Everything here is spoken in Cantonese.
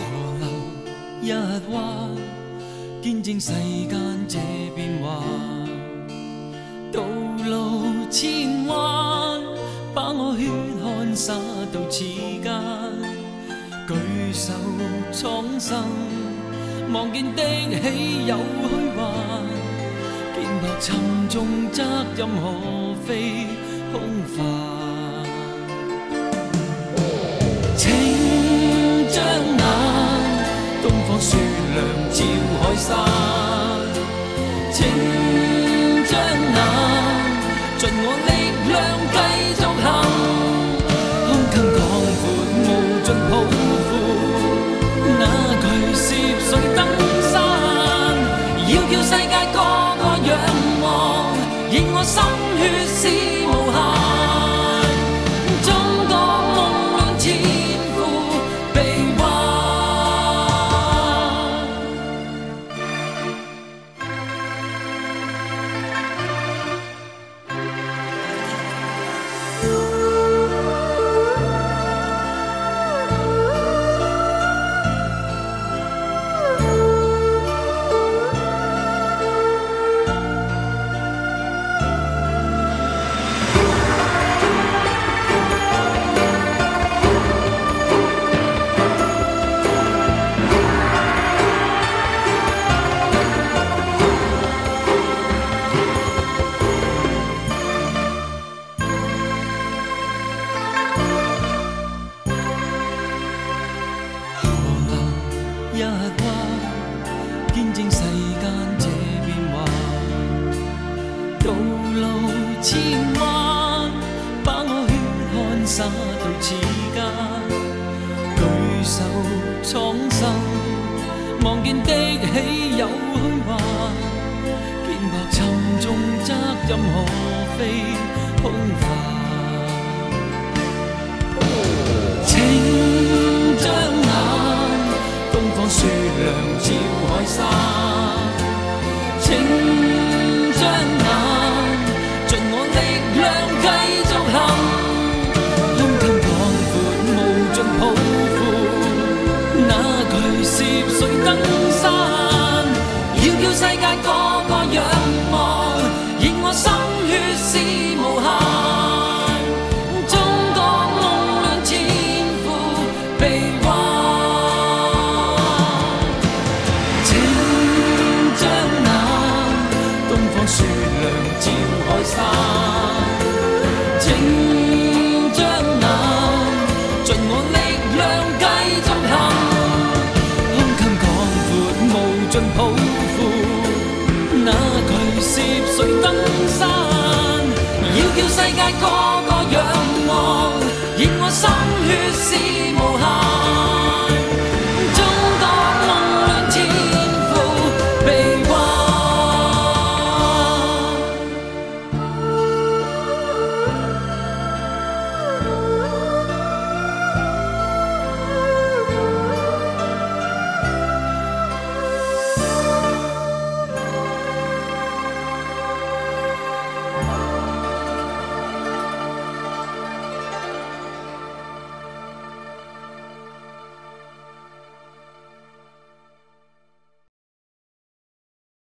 河流一彎，見證世間這變幻。道路千彎，把我血汗灑到刺間。舉手蒼生，望見的喜有虛幻。肩膊沉重，責任何非空泛。請將眼，東方雪亮照海山。請將眼，盡我力量繼續行。胸襟廣闊，無盡抱負，那巨涉水登山，要叫世界個個仰望，認我心血是無限。一彎，見證世間這變幻。道路千彎，把我血汗灑到刺間。舉手蒼生，望見的喜有虛幻。肩膊沉重，責任何非空泛。請將眼，東方雪亮照海山。請將眼，盡我力量繼續行。胸襟廣闊，無盡抱負，那巨涉水登山，要叫世界個個仰望，認我心血是無限。雪亮照海山，請將眼，盡我力量繼續行。胸襟廣闊，無盡抱負，那巨涉水登山，要叫世界個個仰望，認我心血是無限。